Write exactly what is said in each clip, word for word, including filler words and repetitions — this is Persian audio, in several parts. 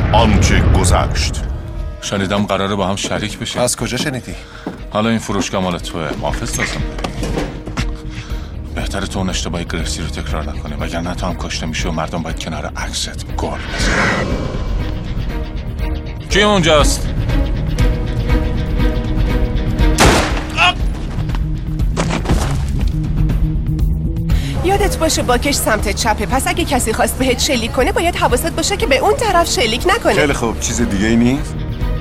آنچه گذشت. شنیدم قراره با هم شریک بشیم. از کجا شنیدی؟ حالا این فروشگاه مال توه، محافظ لازم داری. بهتره تو اون اشتباهی گرفسی رو تکرار نکنی، وگرنه تو هم کشته میشی و مردم باید کنار عکست گل بزنن. کی اونجاست؟ یادت باشه باکش سمت چپه، پس اگه کسی خواست بهت شلیک کنه باید حواست باشه که به اون طرف شلیک نکنه. خیلی خوب، چیز دیگه ای نیست؟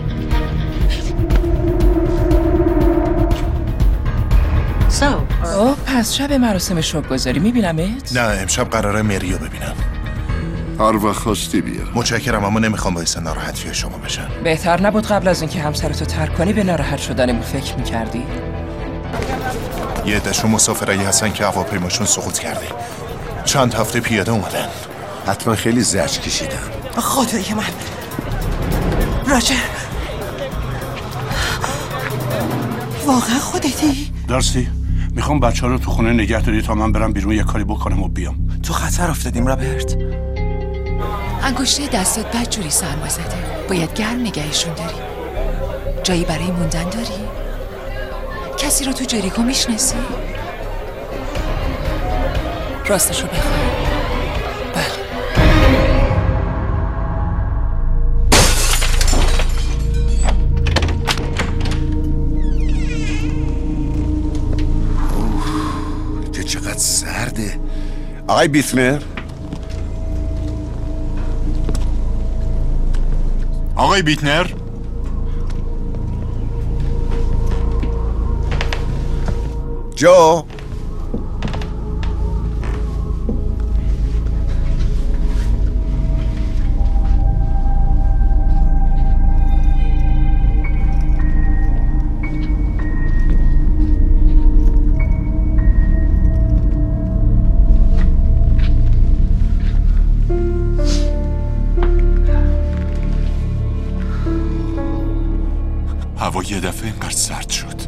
اوه پس شب مراسم شبگذاری میبینمت؟ نه، امشب قراره مریو ببینم. هر وقت خواستی بیار. متشکرم، اما نمیخوام باعث ناراحتی شما بشن. بهتر نبود قبل از اینکه همسرتو ترک کنی به ناراحت شدنمون فکر میکردی؟ یه عده‌شون مسافرایی هستن که هواپیماشون سقوط کرده. چند هفته پیاده اومدن. حتما خیلی زجر کشیدن. خدای من راجر، واقعا خودتی؟ دارسی میخوام بچه ها رو تو خونه نگه داری تا من برم بیرون یه کاری بکنم و بیام. تو خطر افتادیم رابرت. انگشته دستت بدجوری سرما زده، باید گرم نگهشون داری. جایی برای موندن داری؟ کسی رو تو جریکو میشناسی؟ راستش رو بخوای. بله. اوه، چقدر سرده. آقای بیتنر؟ آقای بیتنر؟ جو؟ هوا یه دفعه اینقدر سرد شد.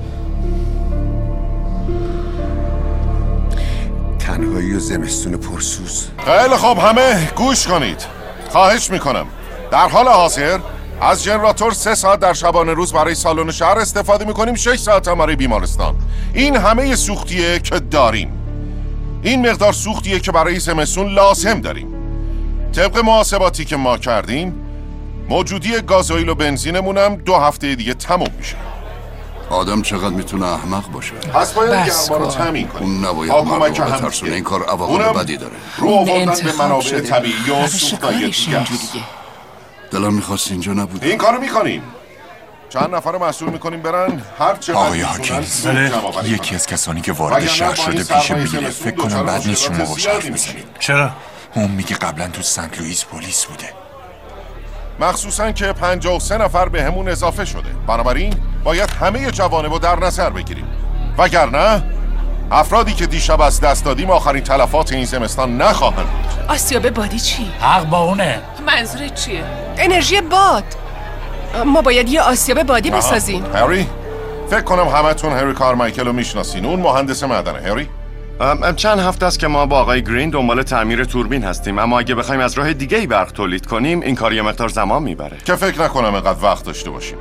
تنهایی و زمستون پرسوز. خیلی خوب، همه گوش کنید. خواهش میکنم در حال حاضر از جنراتور سه ساعت در شبانه روز برای سالن شهر استفاده میکنیم، شش ساعت هم برای بیمارستان. این همه سوختیه که داریم. این مقدار سوختیه که برای زمستون لازم داریم. طبق محاسباتی که ما کردیم موجودی گازوئیل و بنزینمون هم دو هفته دیگه تموم میشه. آدم چقدر میتونه احمق باشه. پس باید گرما رو تامین کنیم. اون نباید مردم رو بترسونه. این کار عواقب بدی داره. رو آوردن به منابع طبیعی و سوختای دیگه. دلم میخواست اینجا نبود. این کارو میکنیم. چند نفر رو مسئول میکنیم برن هر چه آقای حاکیز، یکی از کسانی که وارد شهر شده پیش بیله. فکر کنم بعد نیست شما با شرف بزنید. چرا؟ اون میگه قبلا تو سنت لوئیس پلیس بوده. مخصوصا که پنجاه و سه نفر به همون اضافه شده. بنابراین باید همه جوانب رو در نظر بگیریم، وگرنه افرادی که دیشب از دست دادیم آخرین تلفات این زمستان نخواهند بود. آسیاب بادی چی؟ حق با اونه. منظورت چیه؟ انرژی باد. ما باید یه آسیاب بادی بسازیم. هری، فکر کنم همتون هری کارمایکل رو میشناسین. اون مهندس معدنه. هری، چند هفته است که ما با آقای گرین دنبال تعمیر توربین هستیم، اما اگه بخوایم از راه دیگه‌ای برق تولید کنیم این کار یه مقدار زمان میبره. که فکر نکنم اینقدر وقت داشته باشیم.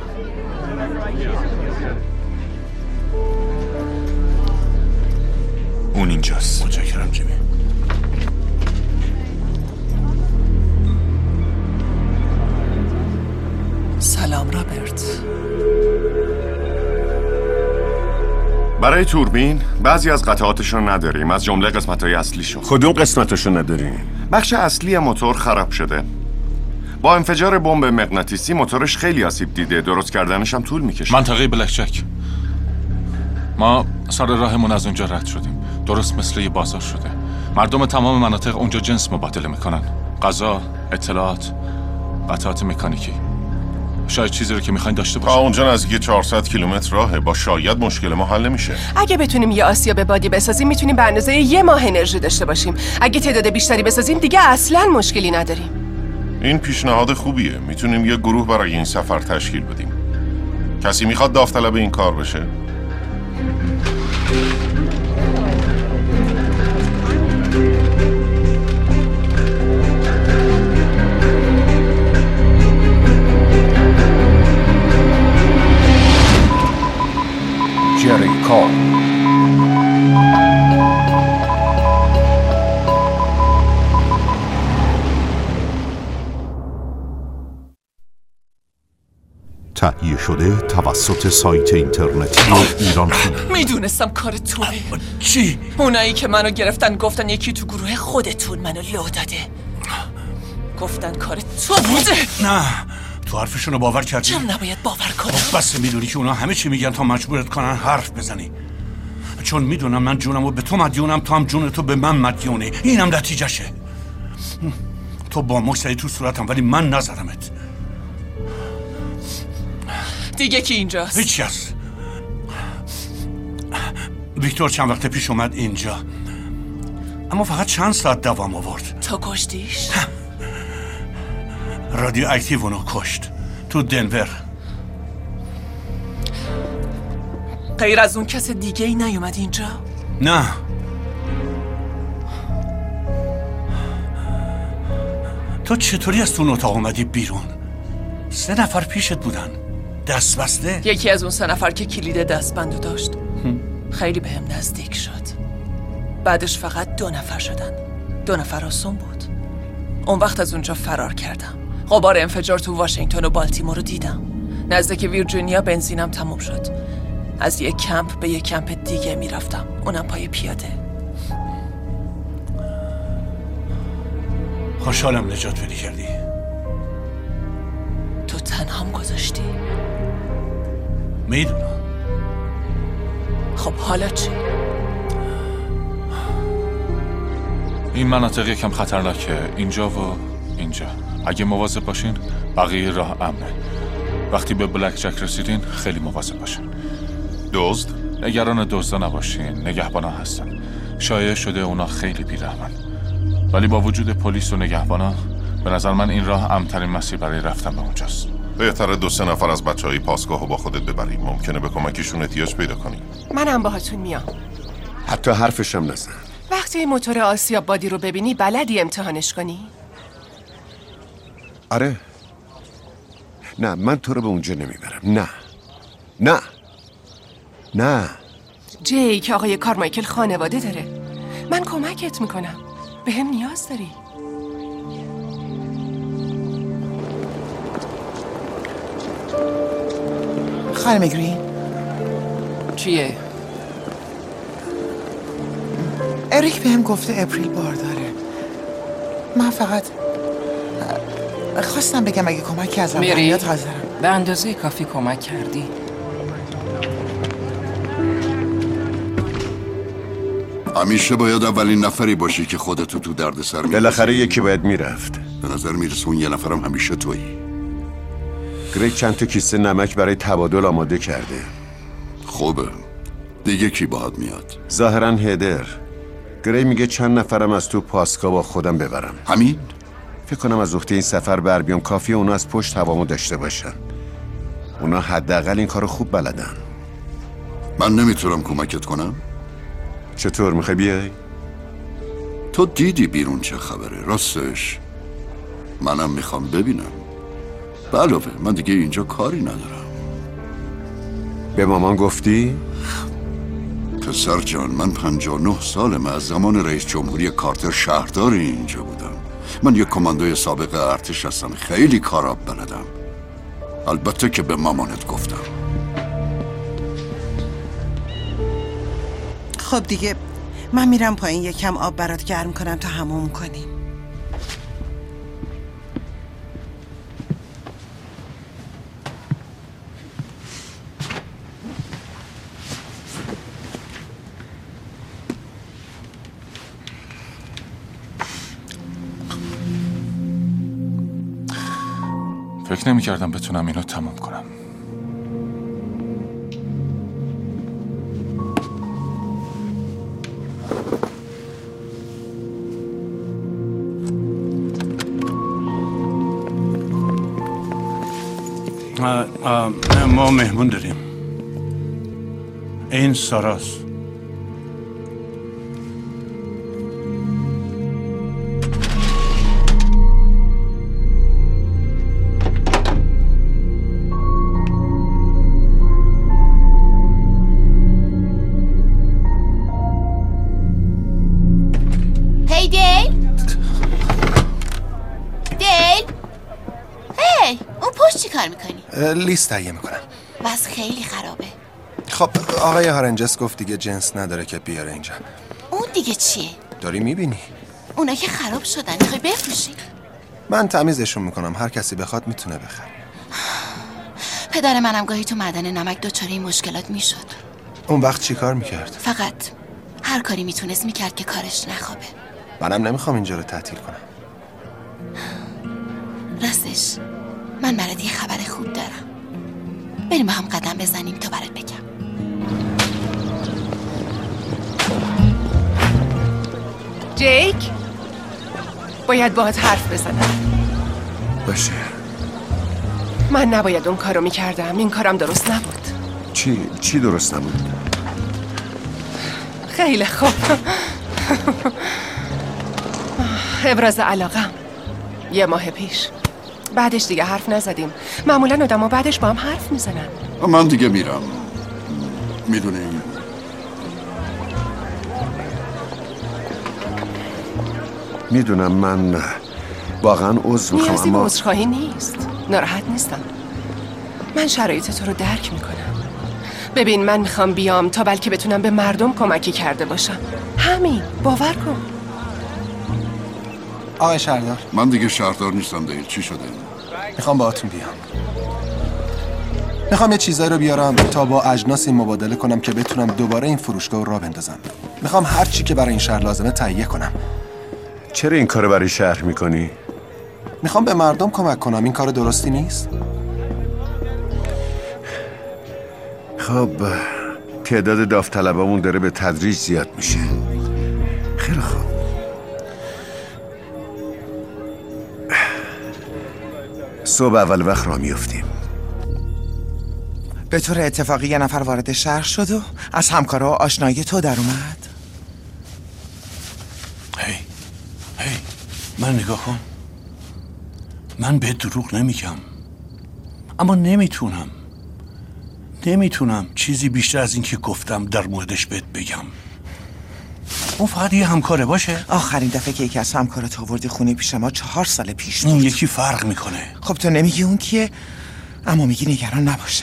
اون اینجاست. متشکرم جیمی. سلام رابرت. برای توربین بعضی از قطعاتشون نداریم، از جمله قسمت‌های اصلیشون. کدوم قسمتشو نداریم؟ بخش اصلی موتور خراب شده. با انفجار بمب مغناطیسی موتورش خیلی آسیب دیده، درست کردنش هم طول میکشه. منطقه بلکچک. ما سر راهمون از اونجا رد شدیم. درست مثل یه بازار شده. مردم تمام مناطق اونجا جنس مبادله میکنن. غذا، اطلاعات، قطعات مکانیکی. شاید چیزی رو که میخواین داشته باشید. تا اونجا نزدیک چهارصد کیلومتر راهه. با شاید مشکل ما حل نمیشه. اگه بتونیم یه آسیاب بادی بسازیم میتونیم به اندازه یه ماه انرژی داشته باشیم. اگه تعداد بیشتری بسازیم دیگه اصلاً مشکلی نداریم. این پیشنهاد خوبیه. میتونیم یه گروه برای این سفر تشکیل بدیم. کسی میخواد داوطلب این کار بشه؟ تهیه شده توسط سایت اینترنتی ایران فیلم. میدونستم کار توه. چی؟ اونایی که منو گرفتن گفتن یکی تو گروه خودتون منو لو داده. گفتن کار تو بوده. نه تو حرفشونو باور کردی؟ چرا نباید باور کنم؟ بس میدونی که اونا همه چی میگن تا مجبورت کنن حرف بزنی. چون میدونم من جونمو به تو مدیونم، تو هم جون تو به من مدیونی. اینم نتیجهشه. تو با مش زدی تو صورتم ولی من نزدمت. دیگه کی اینجاست؟ هیچ کس. ویکتور چند وقت پیش اومد اینجا، اما فقط چند ساعت دوام آورد. تو کشتیش؟ رادیو اکتیو اونو کشت تو دنور. غیر از اون کس دیگه ای نیومد اینجا؟ نه. تو چطوری از تو اون اتاق اومدی بیرون؟ سه نفر پیشت بودن دست بسته. یکی از اون سه نفر که کلید دستبندو داشت خیلی بهم نزدیک شد. بعدش فقط دو نفر شدن. دو نفر آسون بود. اون وقت از اونجا فرار کردم. غبار انفجار تو واشنگتن و بالتیمور رو دیدم. نزدیک ویرجینیا بنزینم تموم شد. از یک کمپ به یک کمپ دیگه میرفتم، اونم پای پیاده. خوشحالم نجات پیدا کردی. تو تنهام گذاشتی؟ میدونم. خب حالا چی؟ این مناطق یکم خطرناکه، اینجا و اینجا. اگه مواظب باشین بقیه راه امنه. وقتی به بلک جک رسیدین خیلی مواظب باشین. دزد؟ نگران دزدا نباشین، نگهبانا هستن. شایع شده اونا خیلی بی‌رحمن. ولی با وجود پلیس و نگهبانا به نظر من این راه امن‌ترین مسیر برای رفتن به اونجاست. بهتره دو سه نفر از بچهای پاسگاهو با خودت ببریم. ممکنه به کمکشون احتیاج پیدا کنی. منم باهاتون میام. حتی حرفشم نزن. وقتی موتور آسیاب بادی رو ببینی بلدی امتحانش کنی؟ آره. نه من تو رو به اونجا نمیبرم. نه نه نه. جی که آقای کارمایکل خانواده داره. من کمکت میکنم. به هم نیاز داری. خانم گرین چیه؟ اریک بهم گفته اپریل بار داره. من فقط خواستم بگم اگه کمکی ازم میاد حاضرم. به اندازه کافی کمک کردی. همیشه باید اولین نفری باشی که خودتو تو درد سر می‌ندازی. بالاخره یکی باید میرفت. به نظر میرسه اون یه نفرم همیشه تویی. گریگ چند تا کیسه نمک برای تبادل آماده کرده. خوبه. دیگه کی باهات میاد؟ ظاهرا هدر. گری میگه چند نفرم از تو پاسکا با خودم ببرم. همین؟ فکر کنم از وقتی این سفر بر بیام کافیه اونا از پشت هوامو داشته باشن. اونا حداقل این کارو خوب بلدن. من نمیتونم کمکت کنم؟ چطور میخوای بیای؟ تو دیدی بیرون چه خبره؟ راستش منم میخوام ببینم. به علاوه من دیگه اینجا کاری ندارم. به مامان گفتی؟ پسر جان من پنجاه و نه سالمه. از زمان رئیس جمهوری کارتر شهردار اینجا بودم. من یک کماندوی سابق ارتش هستم. خیلی کارا بلدم. البته که به مامانت گفتم. خب دیگه من میرم پایین یکم آب برات گرم کنم تا حموم کنیم. فکر نمی کردم بتونم اینو تموم کنم. آه آه ما مهمون داریم. این ساراست. هی دیل دیل هی اون باش چی کار میکنی؟ لیست تهیه میکنم. بس خیلی خرابه. خب آقای هارنجس گفت دیگه جنس نداره که بیاره اینجا. اون دیگه چیه؟ داری میبینی؟ اونا که خراب شدن، میخوای بفروشی؟ من تمیزشون میکنم، هر کسی بخواد میتونه بخره. پدر منم گاهی تو معدن نمک دچار این مشکلات میشد. اون وقت چی کار میکرد؟ فقط هر کاری میتونست میکرد که کارش نخوابه. منم نمیخوام اینجا رو تعطیل کنم. راستش من برات یه خبر خوب دارم. بریم با هم قدم بزنیم تا برات بگم. جیک باید باهات حرف بزنم. باشه. من نباید اون کارو میکردم. این کارم درست نبود. چی؟ چی درست نبود؟ خیلی خوب. ابراز علاقم یه ماه پیش، بعدش دیگه حرف نزدیم. معمولا آدم ها بعدش با هم حرف میزنن. من دیگه میرم. میدونی میدونم من واقعا عذر میخوام، نیازی به اما عذرخواهی نیست. ناراحت نیستم. من شرایط تو رو درک میکنم. ببین من میخوام بیام تا بلکه بتونم به مردم کمکی کرده باشم. همین، باور کن. آقای شهردار، من دیگه شهردار نیستم. دیل چی شده؟ میخوام باهاتون بیام. میخوام یه چیزایی رو بیارم تا با اجناسی مبادله کنم که بتونم دوباره این فروشگاه رو راه بندازم. میخوام هر چی که برای این شهر لازمه تهیه کنم. چرا این کارو برای شهر میکنی؟ میخوام به مردم کمک کنم. این کار درستی نیست؟ خب تعداد داوطلبامون داره به تدریج زیاد میشه. خیلی خوب. صبح اول وقت را میفتیم. به طور اتفاقی یه نفر وارد شهر شد و از همکارا آشنایی تو در اومد. هی هی من نگاه کن. من به دروغ نمیگم، اما نمیتونم نمیتونم چیزی بیشتر از این که گفتم در موردش بهت بگم. اون فقط یه همکاره باشه. آخرین دفعه که یکی از همکارات آوردی خونه پیش ما چهار سال پیش بود. اون یکی فرق میکنه. خب تو نمیگی اون کیه، اما میگی نگران نباشم.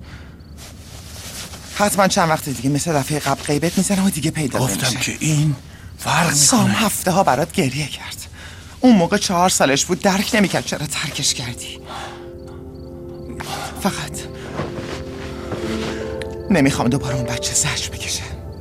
حتما چند وقت دیگه مثل دفعه قبل غیبت میزنم و دیگه پیدا نمیشه. گفتم که این فرق میکنه. سام هفته ها برات گریه کرد. اون موقع چهار سالش بود، درک نمیکرد چرا ترکش کردی. فقط نمیخوام دوباره اون بچه زجر بکشه.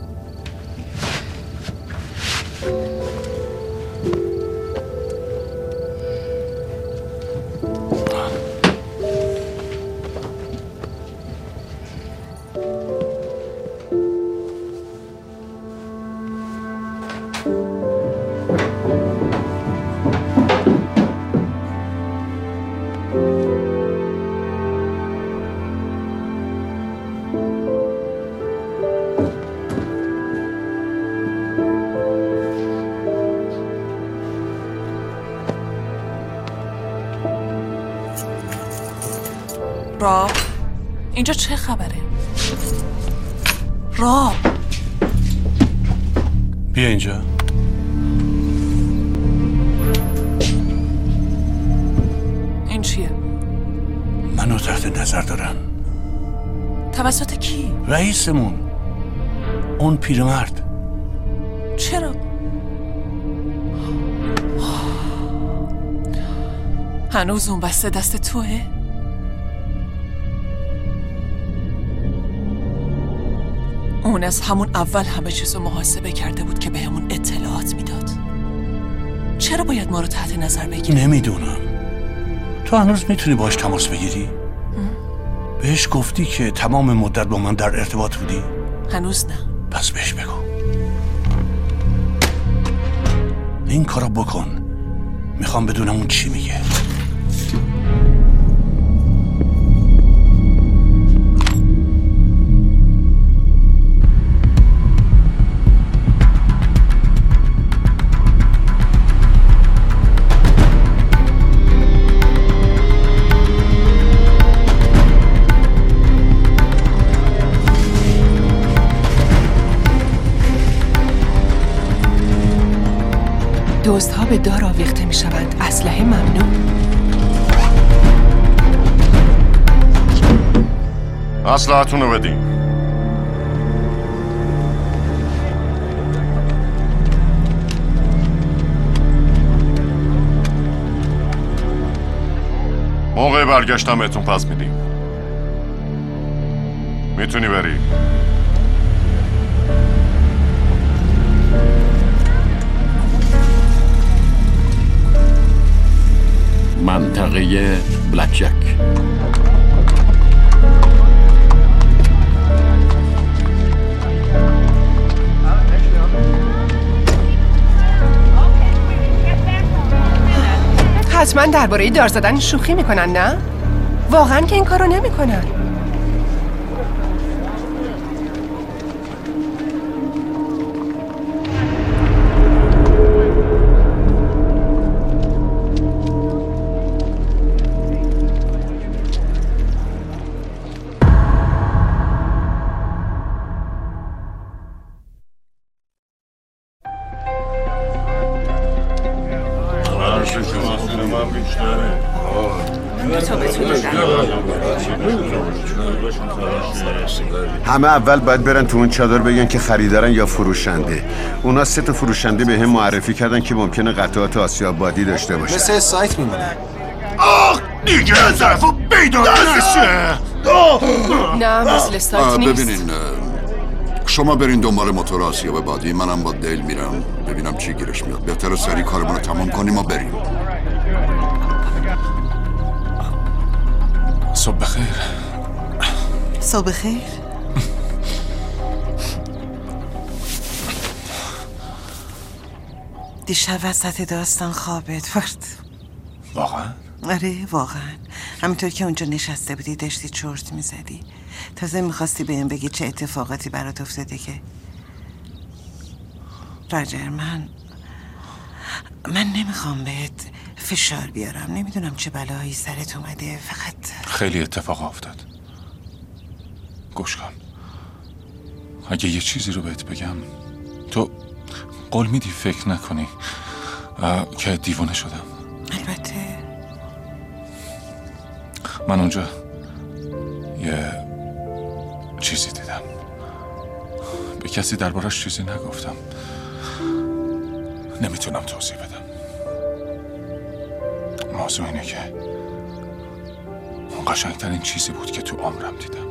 راب اینجا چه خبره؟ راب بیا اینجا. این چیه؟ منو تحت نظر دارن. توسط کی؟ رئیسمون، اون پیرمرد. چرا؟ هنوز اون بسته دست توه؟ اون از همون اول همه چیزو محاسبه کرده بود که به همون اطلاعات میداد. چرا باید ما رو تحت نظر بگیری؟ نمیدونم. تو هنوز میتونی باش تماس بگیری؟ بهش گفتی که تمام مدت با من در ارتباط بودی؟ هنوز نه. پس بهش بگو این کارو بکن. میخوام بدونم اون چی میگه. دزدها به دار آویخته می شوند. اسلحه ممنوع. اسلحه‌تون رو بدین. موقع برگشتم بهتون پس میدیم. میتونی بری. منطقه بلک جک. حتما درباره دار زدن شوخی میکنن نه؟ واقعا که این کارو نمیکنن. همه اول باید برن تو اون چادر بگن که خریدارن یا فروشنده. اونا سه تا فروشنده به هم معرفی کردن که ممکنه قطعات آسیابادی داشته باشه. مثل سایت میمونه. آخ دیگه از طرفو بیدار نشه. نه مثل سایت نیست. ببینین شما برین دنبال موتور آسیابادی، منم با دیل میرم ببینم چی گیرش میاد. بهتره سری کارمون رو تمام کنیم و بریم. صبح بخیر. صبح خیر. دیشب وسط داستان خوابت برد. واقعا؟ آره واقعا. همینطور که اونجا نشسته بودی داشتی چرت میزدی. تازه میخواستی بهم بگی چه اتفاقاتی برات افتاده که راجر من من نمیخوام بهت فشار بیارم. نمیدونم چه بلایی سرت اومده. فقط خیلی اتفاق افتاد. گوش کن، اگه یه چیزی رو بهت بگم تو قول میدی فکر نکنی که دیوانه شدم؟ البته. من اونجا یه چیزی دیدم. به کسی دربارش چیزی نگفتم. نمیتونم توضیح بدم. موضوع اینه که اون قشنگترین چیزی بود که تو عمرم دیدم.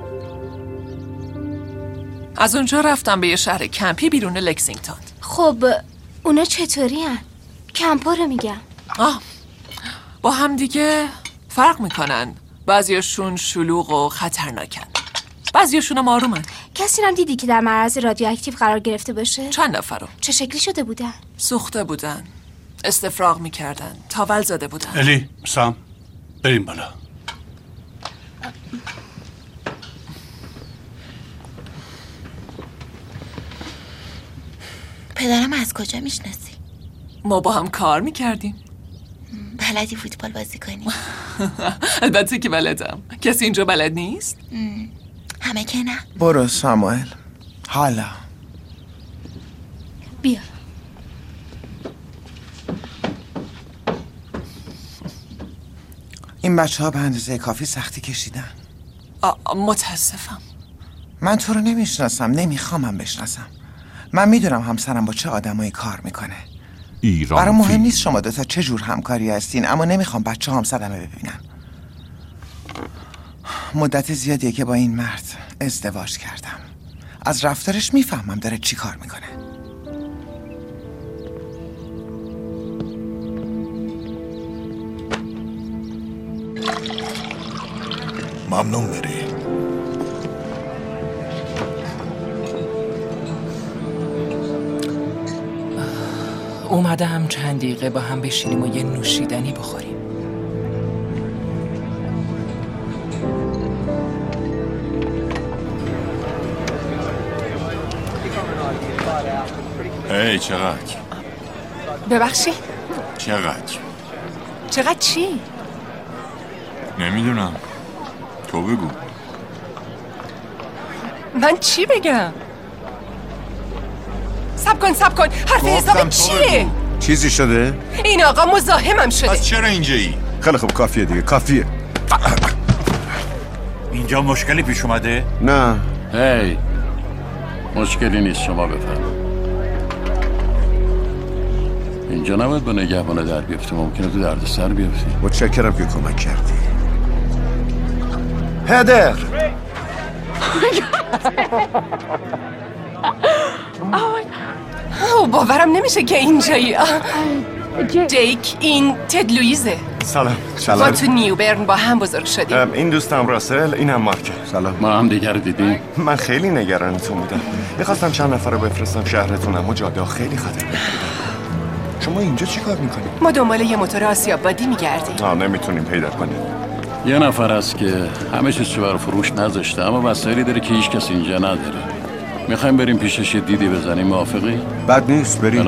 از اونجا رفتم به یه شهر کمپی بیرون لکسینگتون. خب اونا چطوری هن؟ کمپا رو میگم. آه با هم دیگه فرق میکنن. بعضیاشون شلوغ و خطرناکن، بعضیاشون هم آرومن. کسی هم دیدی که در معرض رادیواکتیو قرار گرفته باشه؟ چند نفرو. چه شکلی شده بودن؟ سوخته بودن، استفراغ میکردن، تاول زده بودن. الی، سام، بریم بالا. پدرم از کجا میشناسی؟ ما با هم کار میکردیم. بلدی فوتبال بازی کنی؟ البته که بلدم. کسی اینجا بلد نیست؟ همه که نه. برو ساموئل. حالا بیا. این بچه ها به اندازه کافی سختی کشیدن. متاسفم. من تو رو نمیشناسم، نمیخوامم بشناسم. من میدونم همسرم با چه آدمایی کار میکنه. ایران برای مهم فیلم. نیست شما دوتا چه جور همکاری هستین، اما نمیخوام بچه هم صدمه ببینن. مدت زیادیه که با این مرد ازدواج کردم. از رفتارش میفهمم داره چی کار میکنه. ممنون بری. اومده هم چند دقیقه با هم بشینیم و یه نوشیدنی بخوریم. هی چقدر؟ ببخشی؟ چقدر؟ چقدر چی؟ نمیدونم، تو بگو. من چی بگم؟ سب کن سب کن، حرف حساب چیه؟ چیزی شده؟ این آقا مزاحمم شده. پس چرا اینجایی؟ خیلی خوب، کافیه دیگه، کافیه. اینجا مشکلی پیش اومده؟ نه. هی مشکلی نیست، شما بفرمایید. اینجا نباید با نگهبان در بیفته، ممکنه تو درد سر بیفتی. متشکرم که کمک کردی. هدر او باورم نمیشه که اینجایی. جیک، این تد لویزه. سلام. ما تو نیوبرن با هم بزرگ شدیم. این دوستم راسل، اینم مارک. سلام. ما هم دیگر دیدیم. من خیلی نگرانتون بودم. میخواستم چند نفر رو بفرستم شهرتون، اما جاده خیلی خطرناک بودن. شما اینجا چی کار میکنید؟ ما دنبال یه موتور آسیابادی میگردیم. آه نمیتونیم پیدا کنیم. یه نفر هست که همه چیز برای فروش نذاشته، اما وسایلی داره که هیچ کس اینجا نداره. میخوایم بریم پیشش یه دیدی بزنیم، موافقی؟ بد نیست، بریم.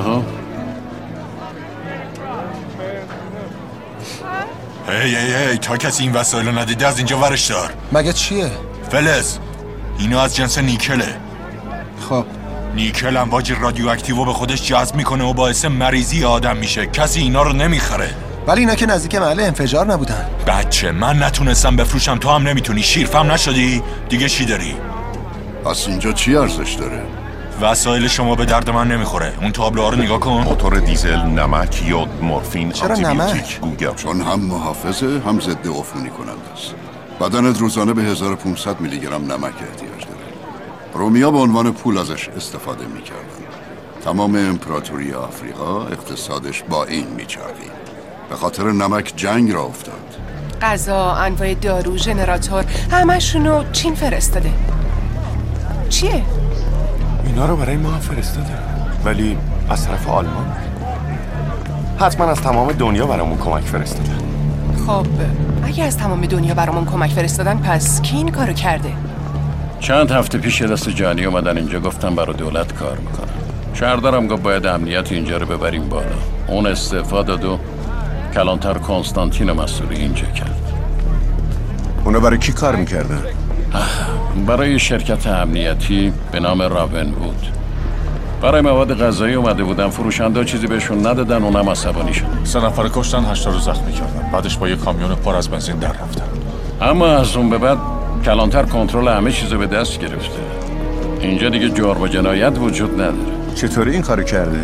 هی هی هی تا کسی این وسایل رو ندیده از اینجا ورش دار. مگه چیه؟ فلز، اینو از جنس نیکله. خب نیکل امواج رادیواکتیو به خودش جذب میکنه و باعث مریضی آدم میشه. کسی اینا رو نمیخره. ولی اینا که نزدیک محل انفجار نبودن. بچه من نتونستم بفروشم، تو هم نمیتونی. شیرفهم نشدی؟ دیگه چی داری؟ پس اینجا چی ارزش داره؟ وسایل شما به درد من نمیخوره. اون تابلوها رو نگاه کن. موتور دیزل، نمک، یود، مورفین، چرا نمک؟ چون هم محافظه هم ضد عفونی کننده است. بدنت روزانه به هزار و پانصد میلی گرم نمک احتیاج داره. رومیا به عنوان پول ازش استفاده میکردن. تمام امپراتوری آفریقا اقتصادش با این میچرخید. به خاطر نمک جنگ را افتاد. غذا، انواع دارو، ژنراتور، همشونو چین فرستاده. چیه؟ اینا رو برای ما فرستاده، ولی از طرف آلمان. حتما از تمام دنیا برامون کمک فرستادن. خب اگه از تمام دنیا برامون کمک فرستادن، پس کی این کارو کرده؟ چند هفته پیش دست جانی اومدن اینجا، گفتم برای دولت کار میکنن. شهردارم گفت باید امنیت اینجا رو ببریم بالا. اون استعفا داد و کلانتر کنستانتین مسئولی اینجا کرد. اونا برای کی کار میکردن؟ برای شرکت امنیتی به نام راون بود. برای مواد غذایی اومده بودن، فروشنده چیزی بهشون ندادن، اونم عصبانی شد. سه نفر کشتن، هشتا رو زخمی کردن. بعدش با یه کامیون پر از بنزین در رفتن. اما از اون به بعد کلانتر کنترل همه چیزو به دست گرفته. اینجا دیگه جرم و جنایت وجود نداره. چطوری این کارو کرده؟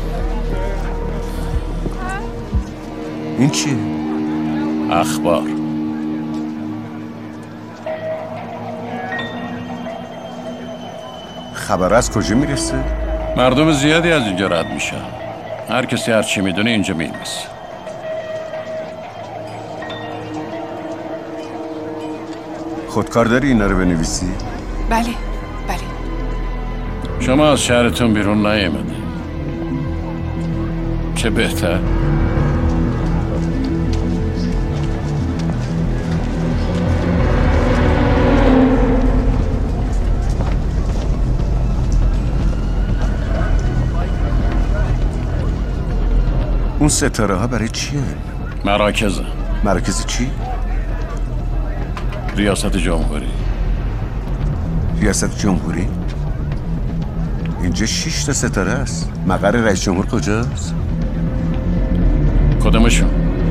این چیه؟ اخبار. خبر از کجا میرسه؟ مردم زیادی از اینجا رد میشن. هر کسی هر چی میدونه اینجا میرسه. خودکار داری اینا رو بنویسی؟ بله بله. شما از شهرتون بیرون نیامده. چه بهتر. اون ستاره ها برای چیه؟ مراکز. مراکز چی؟ ریاست جمهوری. ریاست جمهوری؟ اینجا شش تا ستاره است. مقر رئیس جمهور کجاست؟ کدومشون؟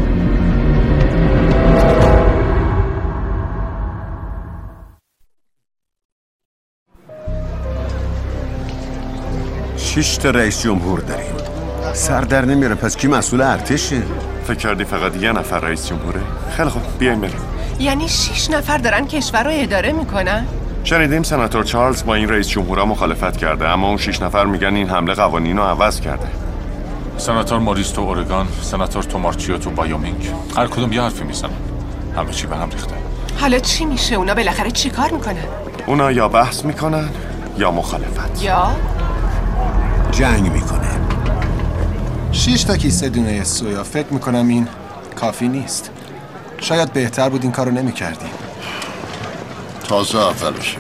شش تا رئیس جمهور داریم. سر در نمیاره، پس کی مسئول ارتشه؟ فکر کردی فقط یه نفر رئیس جمهوره؟ خیلی خوب، بیایم بریم. یعنی شش نفر دارن کشور رو اداره میکنن؟ شنیدیم سناتور چارلز با این رئیس جمهورها مخالفت کرده، اما اون شش نفر میگن این حمله قوانین رو عوض کرده. سناتور موریس تو اورگان، سناتور تومارچیو تو وایومینگ. هر کدوم یه حرفی میزنن. همه چی به هم ریخته. حالا چی میشه؟ اونا بالاخره چی کار میکنن؟ اونا یا بحث میکنن یا مخالفت. یا جنگ میکنن. شش تا کیسه دونه سویا، فکر میکنم این کافی نیست. شاید بهتر بود این کارو نمیکردیم. تازه اولشه.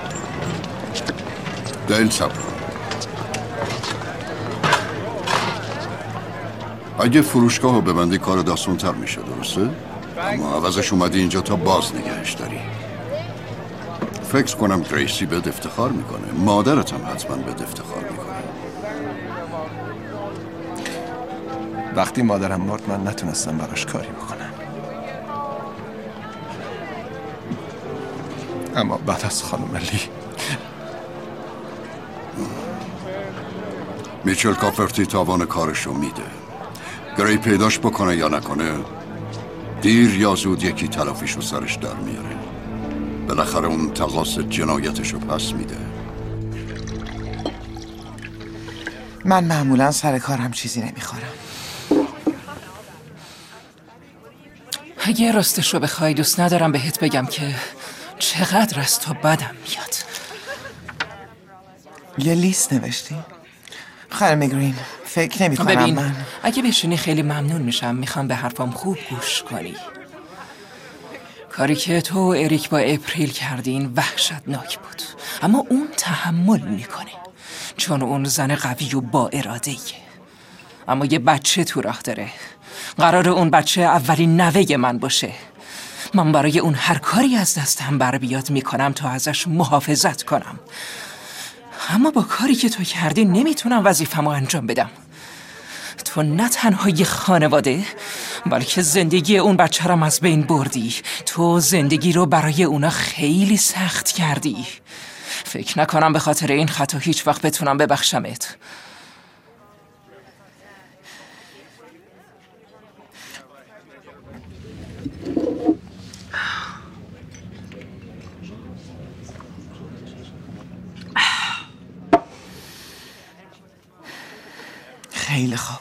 دل صبر. اگه فروشگاه رو ببندی کار داستان تر میشه، درسته؟ اما عوضش اومدی اینجا تا باز نگهش داری. فکر کنم گریسی بهت افتخار میکنه. مادرت هم حتما بهت افتخار میکنه. وقتی مادرم مرد من نتونستم براش کاری بکنم. اما بعد از خانم لی میچل کافرتی تاوان کارشو میده. گری پیداش بکنه یا نکنه، دیر یا زود یکی تلافیشو سرش در میاره. بالاخره اون تقاص جنایتشو پس میده. من معمولا سر کارم چیزی نمیخورم. اگه راستش رو بخوای دوست ندارم بهت بگم که چقدر از تو بدم میاد. یه لیست نوشتی؟ خانم گرین، فکر نمی کنم ببین من اگه بشینی خیلی ممنون میشم. میخوام به حرفام خوب گوش کنی. کاری که تو و اریک با اپریل کردین وحشتناک بود، اما اون تحمل میکنه چون اون زن قوی و با اراده‌ایه. اما یه بچه تو راه داره. قراره اون بچه اولین نوه من باشه. من برای اون هر کاری از دستم بر بیاد میکنم تا ازش محافظت کنم. اما با کاری که تو کردی نمیتونم وظیفه‌مو انجام بدم. تو نه تنها یه خانواده بلکه زندگی اون بچه رم از بین بردی. تو زندگی رو برای اونا خیلی سخت کردی. فکر نکنم به خاطر این خطا هیچ وقت بتونم ببخشمت. خیلی خوب.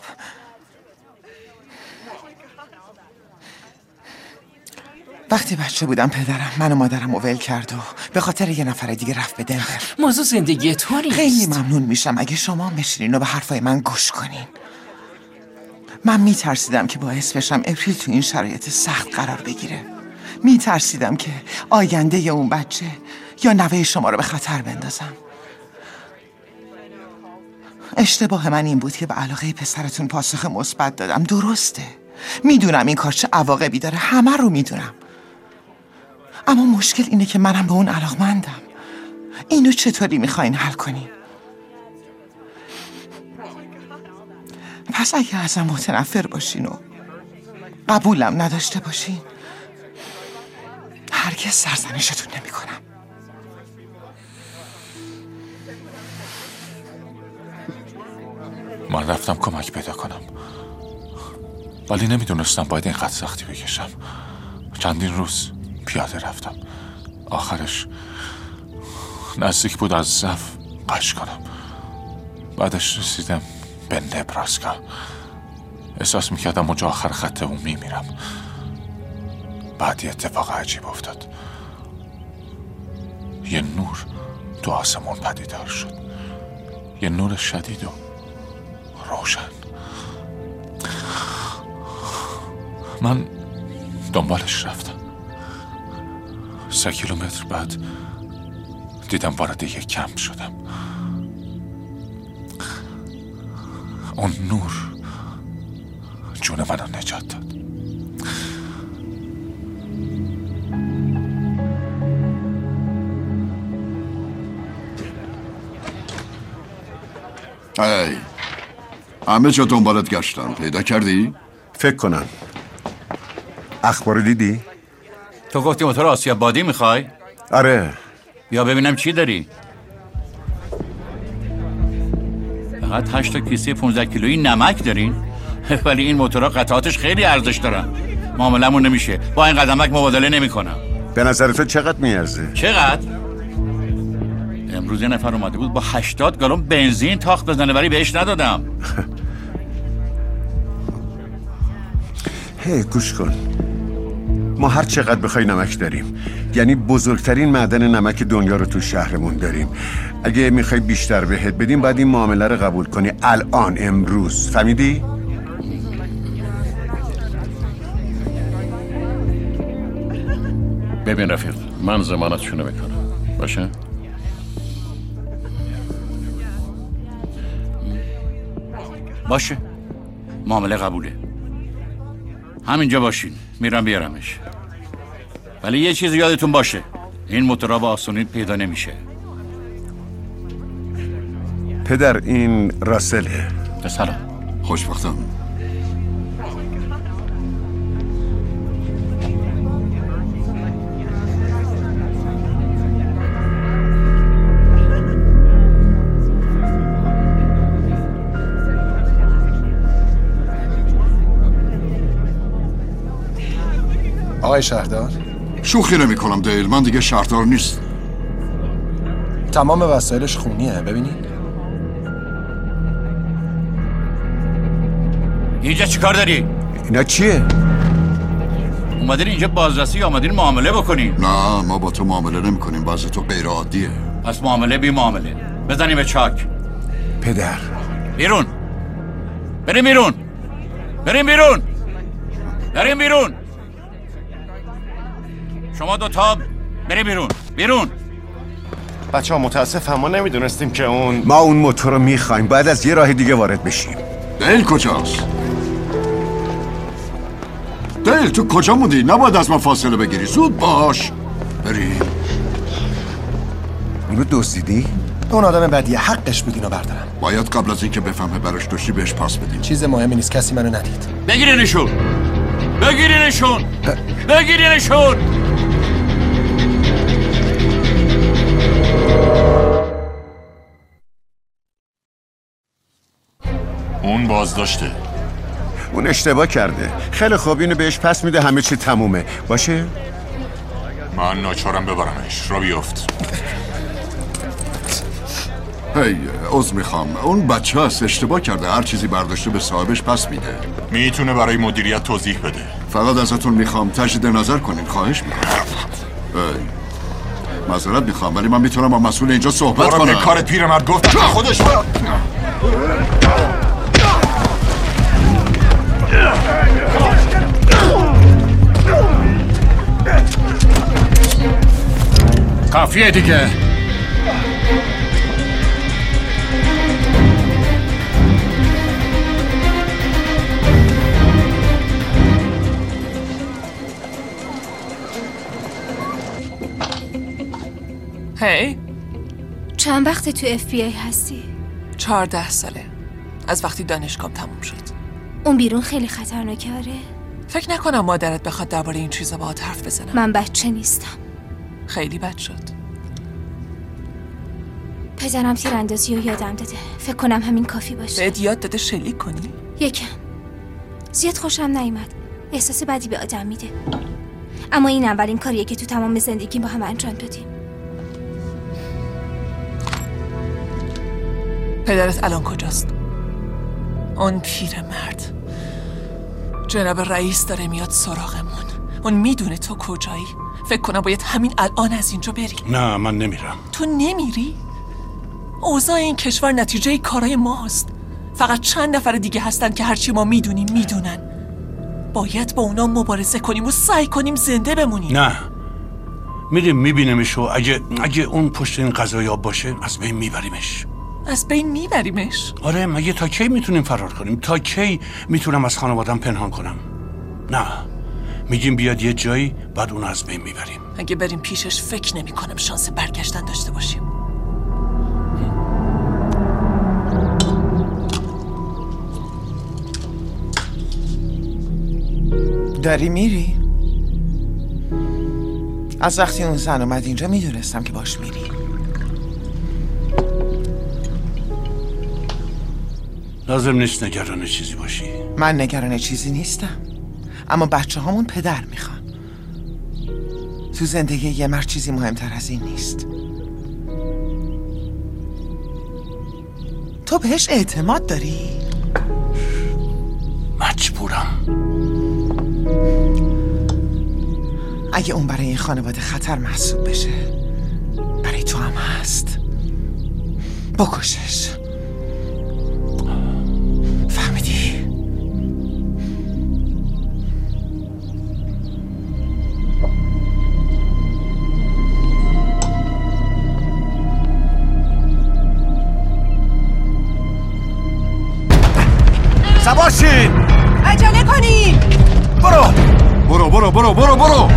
وقتی بچه بودم پدرم من و مادرم رو ول کرد و به خاطر یه نفر دیگه رفت به دنور. موضوع زندگی تو نیست. خیلی ممنون میشم اگه شما بشینین و به حرفای من گوش کنین. من میترسیدم که باعث بشم اپریل تو این شرایط سخت قرار بگیره. میترسیدم که آینده اون بچه یا نوه شما رو به خطر بندازم. اشتباه من این بود که به علاقه پسرتون پاسخ مثبت دادم. درسته، میدونم این کار چه عواقبی داره، همه رو میدونم. اما مشکل اینه که منم به اون علاقمندم. اینو چطوری میخواین حل کنین؟ پس اگه ازم متنفر باشین و قبولم نداشته باشین هرگز سرزنشتون نمی کنم. من رفتم کمک پیدا کنم ولی نمیدونستم باید اینقدر سختی بکشم. چندین روز پیاده رفتم. آخرش نزدیک بود از ضعف قش کنم. بعدش رسیدم به نبراسکا. احساس میکردم اونجا آخر خط اون میمیرم. بعد یه اتفاق عجیب افتاد. یه نور تو آسمون پدیدار شد. یه نور شدید و روشن. من دنبالش رفتم. سه کیلومتر بعد دیدم وارد یک کمپ شدم. اون نور جون منو نجات داد. ای همه جا دنبالت گشتم. پیدا کردی؟ فکر کنم. اخبار دیدی؟ تو گفتی موتور آسیا بادی میخوای؟ آره. بیا ببینم چی داری. فقط هشت تا کیسه پانزده کیلویی نمک دارین؟ ولی این موتورها قطعاتش خیلی ارزش دارن. معاملمون نمیشه. با این قدمک مبادله نمیکنم. به نظر تو چقدر میارزه؟ چقدر؟ امروز یه نفر اومده بود با هشتاد گالون بنزین تاخت بزنه ولی بهش ندادم. هی گوش کن. ما هر چقدر بخوای نمک داریم. یعنی بزرگترین معدن نمک دنیا رو تو شهرمون داریم. اگه میخوای بیشتر بهت بدیم باید این معامله رو قبول کنی الان، امروز. فهمیدی؟ ببین رفیق، من ضمانتشو نمیکنم. باشه؟ باشه. معامله قبوله. همینجا باشین. میرم بیارمش. ولی یه چیز یادتون باشه. این موتورها با آسونی پیدا نمیشه. پدر این راسله. سلام. خوشبختم. آقای شهردار، شوخی نمی کنم دیل، من دیگه شهردار نیست. تمام وسایلش خونیه، ببینید. اینجا چی کار داری؟ اینا چیه؟ اومدین اینجا بازرسی یا اومدین معامله بکنین؟ نه ما با تو معامله نمی کنیم، وضع تو غیر عادیه. پس معامله بی معامله. بزنیم به چاک. پدر بیرون. بریم بیرون. بریم بیرون. بریم بیرون. شما دوتا بریم بیرون. بیرون. بچه ها متاسفم ما نمیدونستیم که اون ما اون موتور رو میخوایم، باید از یه راه دیگه وارد بشیم. دیل کجاست؟ دیل تو کجا موندی؟ نباید از ما فاصله بگیری، زود باش. بریم. اونو دزدیدی؟ اون آدم بدیه، حقش بود اینو بردارم. باید قبل از اینکه بفهمه براش داشتی بهش پاس بدیم. چیز مهمی نیست، کسی منو ندید. بگیرینشون. بگیرینشون. بگیرینشون. اون بازداشته. اون اشتباه کرده. خیلی خوب، اینو بهش پس میده، همه چی تمومه. باشه؟ من ناچارم ببرمش. را بیفت. هی عذر میخوام، اون بچه هست، اشتباه کرده، هر چیزی برداشته به صاحبش پس میده. میتونه برای مدیریت توضیح بده. فقط ازتون میخوام تجدید نظر کنین، خواهش میکنم. معذرت میخوام ولی من میتونم با مسئول اینجا صحبت کنم. برو به کارت پیرمرد، گفتم خودش برو. کافیه دیگه. هی چند وقت تو اف بی آی هستی؟ چهارده ساله، از وقتی دانشگاهم تموم شد. اون بیرون خیلی خطرناکه. آره فکر نکنم مادرت بخواد درباره این چیزا باهات حرف بزنم. من بچه نیستم. خیلی بد شد. پدرم تیراندازی رو یادم داده، فکر کنم همین کافی باشه. بهت یاد داده شلیک کنی؟ یکم. زیاد خوشم نیومد، احساس بدی به آدم میده، اما این اولین کاریه که تو تمام زندگیم با هم انجام دادیم. پدرت الان کجاست؟ اون پیرمرد جناب رئیس داره میاد سراغمون. اون میدونه تو کجایی. فکر کنم باید همین الان از اینجا بری. نه من نمیرم. تو نمیری؟ اوضاع این کشور نتیجه کارای ماست. فقط چند نفر دیگه هستن که هرچی ما میدونیم میدونن. باید با اونا مبارزه کنیم و سعی کنیم زنده بمونیم. نه میریم میبینیمش و اگه اگه اون پشت این قضایا باشه از بین میبریمش. از بین میبریمش؟ آره، مگه تا کی میتونیم فرار کنیم؟ تا کی میتونم از خانوادم پنهان کنم؟ نه میگیم بیاد یه جایی بعد اون از بین میبریم. اگه بریم پیشش فکر نمی کنم شانس برگشتن داشته باشیم. داری میری؟ از وقتی اون زن اومد اینجا میدونستم که باش میری. لازم نیست نگران چیزی باشی. من نگران چیزی نیستم، اما بچه هامون پدر میخوان. تو زندگی یه مرد چیزی مهمتر از این نیست. تو بهش اعتماد داری؟ مجبورم. اگه اون برای این خانواده خطر محسوب بشه، برای تو هم هست. بکشش. فهمیدی؟ سوارشین! عجله کنین! برو! برو برو برو برو برو!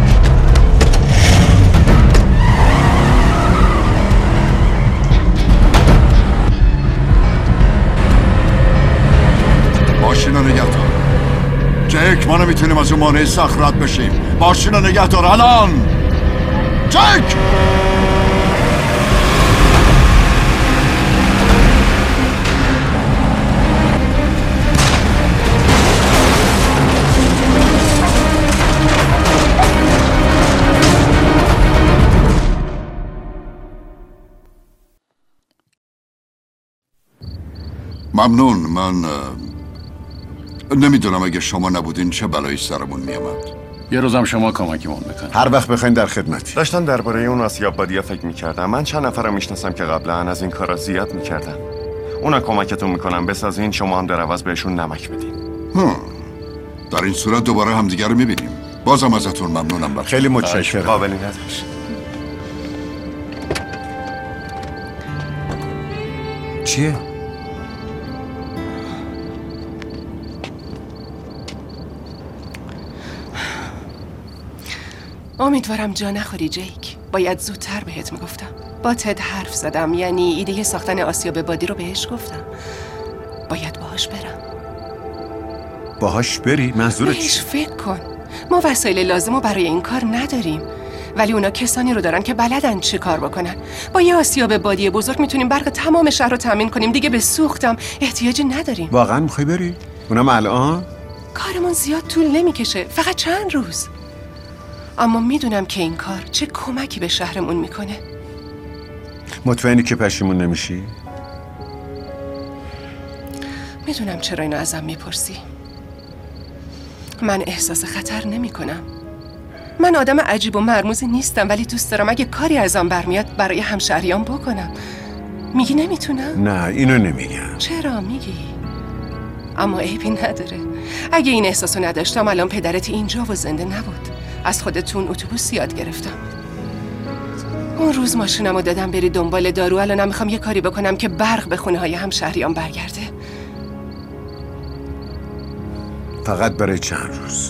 ماشین رو نگه دار. جک، ما نمیتونیم از اون مانع سخت رد بشیم. ماشین رو نگه دار الان. جک! ممنون. من نمیدونم اگه شما نبودین چه بلایی سرمون میامد. یه روزم شما کمکمون بکنید. هر وقت بخواین در خدمتی. داشتم درباره اون آسیابادی‌ها فکر می‌کردم. من چند نفرم میشناسم که قبلا از این کارا زیاد می‌کردن. اونا کمکتون میکنن بسازین، شما هم در عوض بهشون نمک بدین. هم. در این صورت دوباره همدیگه رو میبینیم. بازم ازتون ممنونم. بخش. خیلی متشکرم. قابلی نداشت. چیه؟ امیدوارم جا نخوری جیک. باید زودتر بهت میگفتم. با تد حرف زدم، یعنی ایده ساختن آسیاب بادی رو بهش گفتم. باید باهاش برم. باهاش بری؟ منظورت بهش چیه؟ فکر کن. ما وسایل لازم رو برای این کار نداریم، ولی اونا کسانی رو دارن که بلدن چی کار بکنن. با یه آسیاب بادی بزرگ میتونیم برق تمام شهر رو تامین کنیم. دیگه به سوختم احتیاجی نداریم. واقعا میخوای بری؟ اونم الان؟ کارمون زیاد طول نمیکشه، فقط چند روز. اما میدونم که این کار چه کمکی به شهرمون میکنه. مطمئنی که پشیمون نمیشی؟ میدونم چرا اینو ازم میپرسی. من احساس خطر نمی کنم. من آدم عجیب و مرموزی نیستم، ولی دوست دارم اگه کاری ازم برمیاد برای همشهریان بکنم. میگی نمیتونم؟ نه اینو نمیگم. چرا میگی؟ اما عیبی نداره. اگه این احساسو نداشتم الان پدرت اینجا و زنده نبود. از خودتون اتوبوس یاد گرفتم. اون روز ماشینمو دادم بری دنبال دارو. الانم میخوام یه کاری بکنم که برق به خونه های همشهریان برگرده. فقط برای چند روز.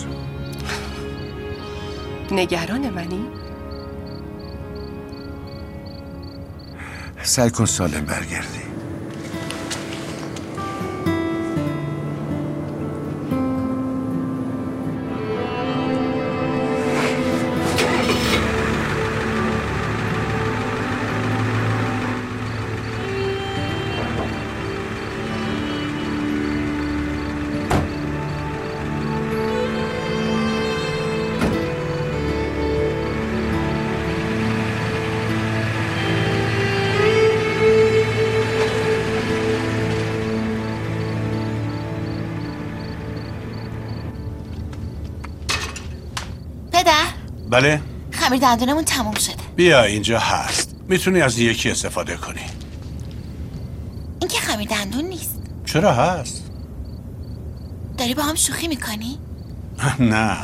نگران منی؟ سعی کن سالم برگردی. بله؟ خمیر دندونمون تموم شده. بیا اینجا هست. میتونی از یکی استفاده کنی. این که خمیر دندون نیست. چرا هست؟ داری با هم شوخی میکنی؟ نه.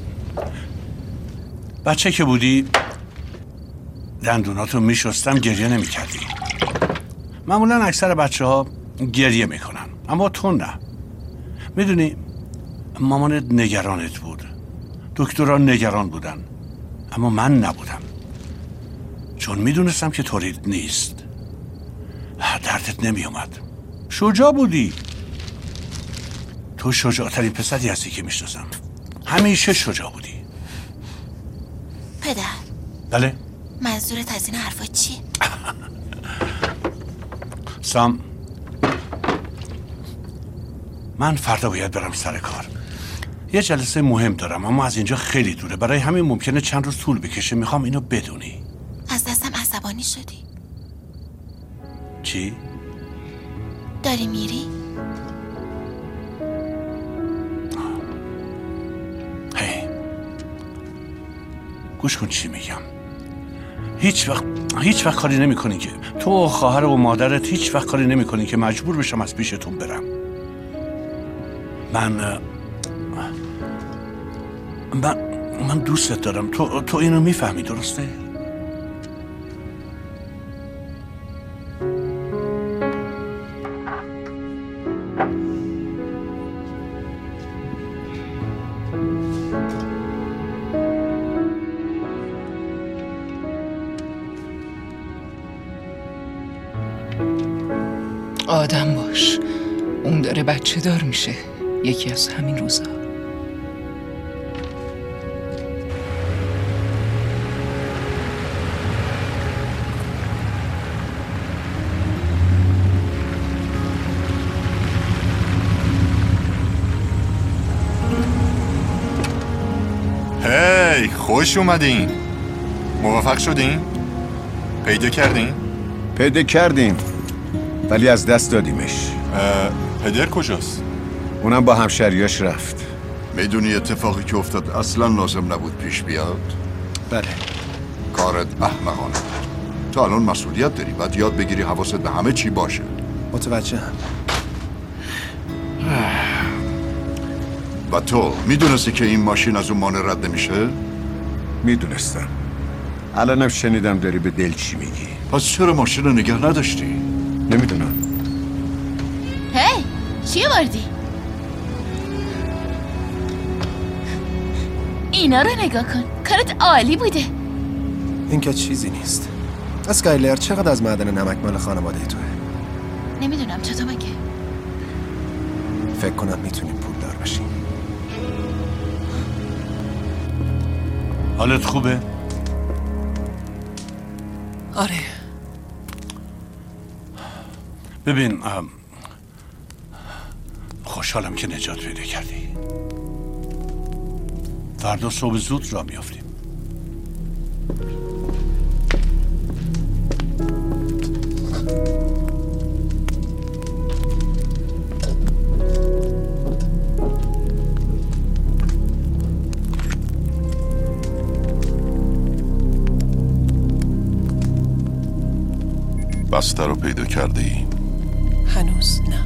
بچه که بودی دندوناتو میشستم گریه نمیکردی. معمولا اکثر بچه ها گریه میکنن، اما تو نه. میدونی مامانت نگرانت بود، دکترها نگران بودن، اما من نبودم، چون میدونستم که طوریت نیست. دردت نمی اومد. شجاع بودی. تو شجاعترین پسری هستی که میشناسم. همیشه شجاع بودی. پدر. بله؟ منظورت از این حرفا چیه؟ سام، من فردا باید برم سر کار. یه جلسه مهم دارم، اما از اینجا خیلی دوره. برای همین ممکنه چند روز طول بکشه. میخوام اینو بدونی. از دستم عصبانی شدی؟ چی؟ داری میری؟ هی گوش کن چی میگم. هیچ وقت هیچ وقت کاری نمی کنی که تو و خواهر و مادرت هیچ وقت کاری نمی کنی که مجبور بشم از پیشتون برم. من من من دوستت دارم. تو تو اینو میفهمی، درسته؟ آدم باش. اون داره بچه دار میشه. یکی از همین روزا. هی خوش اومدین. موافق شدین؟ پیدا کردین؟ پیدا کردیم. ولی از دست دادیمش. پدر کجاست؟ اونم با همشریاش رفت. میدونی اتفاقی که افتاد اصلا لازم نبود پیش بیاد؟ بله. کارت احمقانه بود. تو الان مسئولیت داری، باید یاد بگیری حواست به همه چی باشه. متوجهم. و تو میدونستی که این ماشین از اون مانع رد نمیشه؟ میدونستم. الانم شنیدم داری به دل چی میگی. پس چرا ماشین رو نگه نداشتی؟ نمیدونم. هی چی آوردی؟ اینا رو نگاه کن، کارت عالی بوده. این که چیزی نیست. اسکایلر چقدر از معدن نمک مال خانواده توه؟ نمیدونم چطور مگه؟ فکر کنم میتونیم پولدار بشیم. حالت خوبه؟ آره. ببین خوشحالم که نجات پیدا کردی. فردا صبح زود را میافتیم. بسته رو پیدا کرده ای؟ هنوز نه.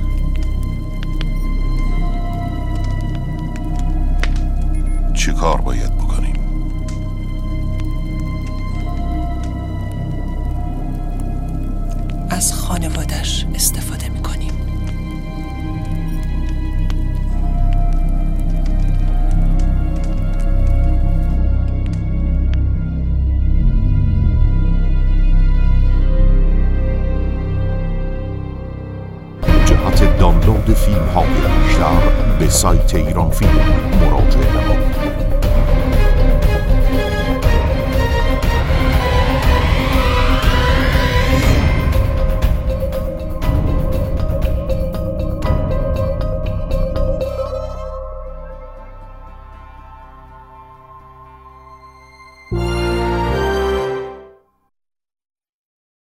چی کار باید بکنیم؟ از خانوادش استفاده میکنیم. جهت دانلود فیلم های بیشتر به سایت ایران فیلم مراجعه نمایید.